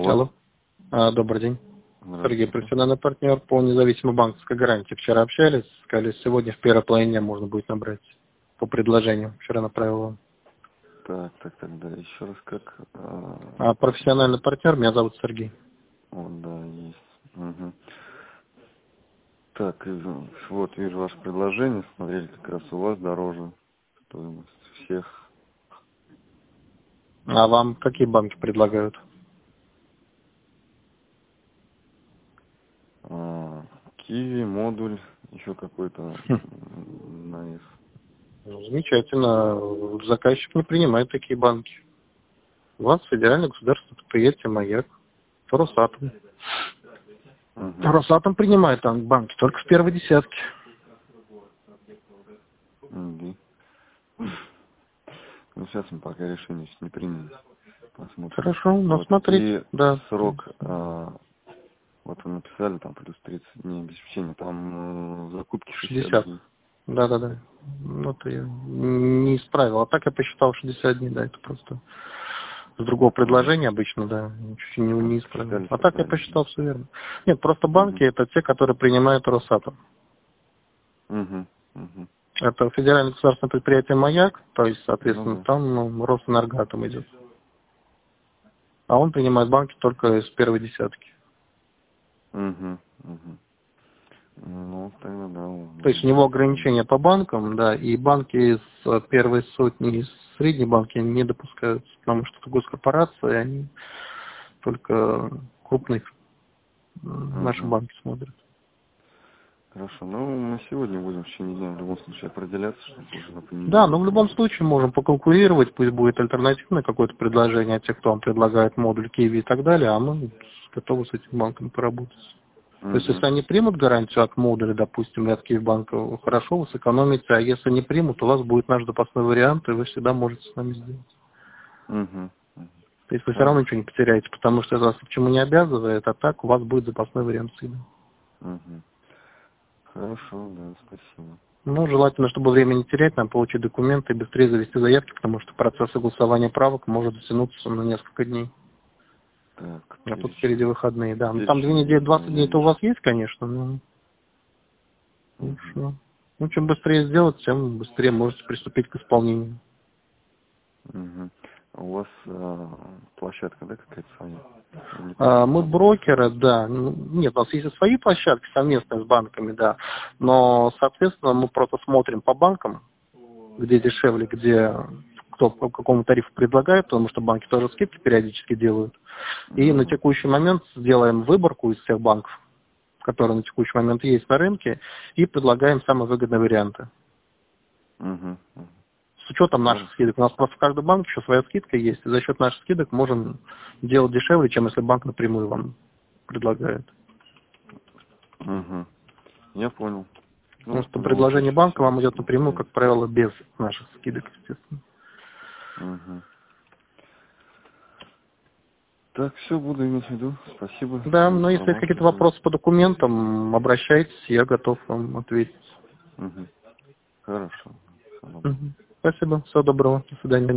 Алло. Алло. Добрый день. Сергей, Здравствуйте. профессиональный партнер по независимой банковской гарантии. Вчера общались, сказали, сегодня в первой половине можно будет набрать по предложению. Вчера направил вам. Так, да. Еще раз как... Профессиональный партнер, меня зовут Сергей. Вот, да, есть. Угу. Так, вот вижу ваше предложение. Смотрели, как раз у вас дороже стоимость всех. А вам какие банки предлагают? Киви, модуль, еще какой-то на их. Ну, замечательно. Заказчик не принимает такие банки. У вас федеральное государственное предприятие «Маяк», Росатом. Угу. Росатом принимает там банки только в первой десятке. Угу. Ну, сейчас мы пока решение не приняли. Посмотрим. Хорошо, но Вот. смотрите, И да. срок, вот вы написали, там плюс 30 дней обеспечения, там закупки 60 60. дней. Да. Ну, это я не исправил. А так я посчитал 60 дней, да, это просто с другого предложения обычно, да, чуть не исправил. Посчитали А все так я правильно. посчитал все верно. Нет, просто банки это те, которые принимают Росатом. Угу. Это федеральное государственное предприятие «Маяк», то есть, соответственно, Ну да. там Росэнергатом идет. А он принимает банки только из первой десятки. Угу. Ну, тогда да. То есть у него ограничения по банкам, да, и банки из первой сотни, из средней банки не допускаются, потому что это госкорпорации, и они только крупные наши Угу. банки смотрят. Хорошо. Ну, мы сегодня будем в течение дня в любом случае определяться, чтобы уже на Да, но понедельник. в любом случае можем поконкурировать, пусть будет альтернативное какое-то предложение от тех, кто вам предлагает модуль Киви и так далее, а мы готовы с этим банком поработать. То есть, если они примут гарантию от модуля, допустим, и от Киевбанка, хорошо, вы сэкономите, а если не примут, у вас будет наш запасной вариант, и вы всегда можете с нами сделать. Угу. То есть вы все равно Хорошо. ничего не потеряете, потому что это вас ни к чему не обязывает, а так у вас будет запасной вариант всегда. Угу. Хорошо, да, спасибо. Ну, желательно, чтобы время не терять, нам получить документы и быстрее завести заявки, потому что процесс согласования правок может затянуться на несколько дней. Так, А тут впереди выходные, да. Ну, там 2 перечень недели, будет 20 дней-то у вас есть, конечно, но Угу. ну, чем быстрее сделать, тем быстрее можете приступить к исполнению. Угу. У вас площадка, да, какая-то своя? Не Мы помню. брокеры, да. Нет, у нас есть и свои площадки совместные с банками, да. Но, соответственно, мы просто смотрим по банкам, где дешевле, где кто по какому тарифу предлагает, потому что банки тоже скидки периодически делают. И на текущий момент сделаем выборку из всех банков, которые на текущий момент есть на рынке, и предлагаем самые выгодные варианты. Угу. С учетом наших Хорошо. скидок. У нас просто в каждом банке еще своя скидка есть, и за счет наших скидок можем делать дешевле, чем если банк напрямую вам предлагает. Угу. Я понял. Потому Ну, что в любом предложение случае, банка все вам идет напрямую, как правило, без наших скидок, естественно. Угу. Так, все буду иметь в виду. Спасибо Да, за но если есть какие-то информацию. вопросы по документам, обращайтесь, я готов вам ответить. Угу. Хорошо. Всего доброго. Мгм. Спасибо, всего доброго, до свидания.